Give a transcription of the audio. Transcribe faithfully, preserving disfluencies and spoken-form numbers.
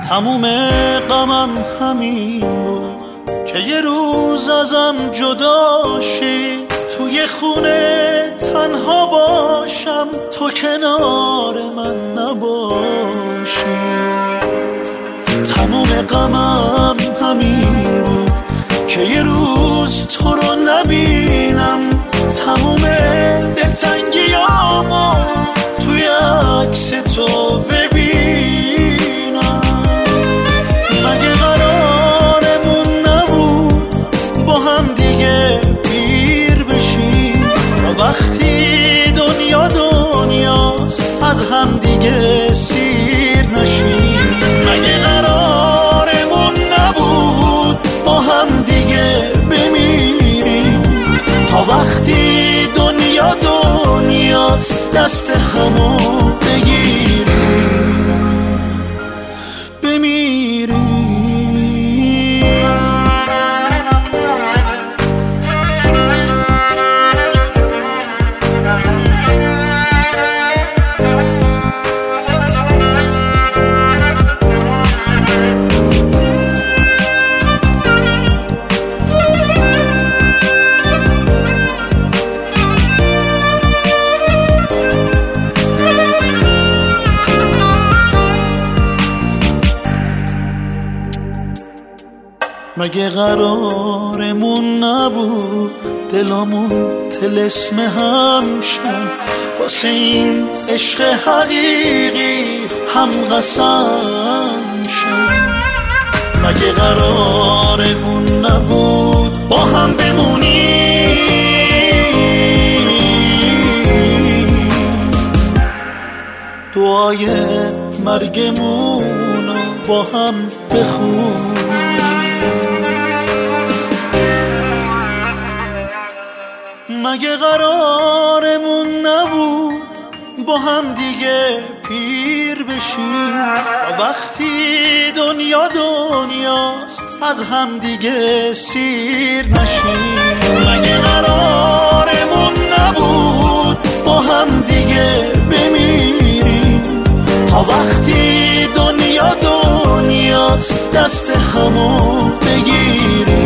تموم غمم همین بود که یه روز ازم جدا شی، توی خونه تنها باشم تو کنار من نباشی. تموم غمم همین بود که یه روز تو رو نبینم، تموم دلتنگیامو توی عکس تو ببینم. مگه قرارمون نبود با هم دیگه پیر بشیم، وقتی دنیا دنیاست از هم دیگه سیر نشیم؟ مگه قرارمون نبود با هم دیگه بمیریم تا وقتی دنیا دنیاست دست همو بگیریم بمیریم؟ مگه قرارمون نبود دلامون طلسم هم شن، واسه این عشق حقیقی هم قسم شن؟ مگه قرارمون نبود با هم بمونیم، دعای مرگمونو با هم بخونیم؟ مگه قرارمون نبود با هم دیگه پیر بشیم، وقتی دنیا دنیاست از هم دیگه سیر نشیم؟ مگه قرارمون نبود با هم دیگه بمیریم تا وقتی دنیا دنیاست دست همو بگیریم؟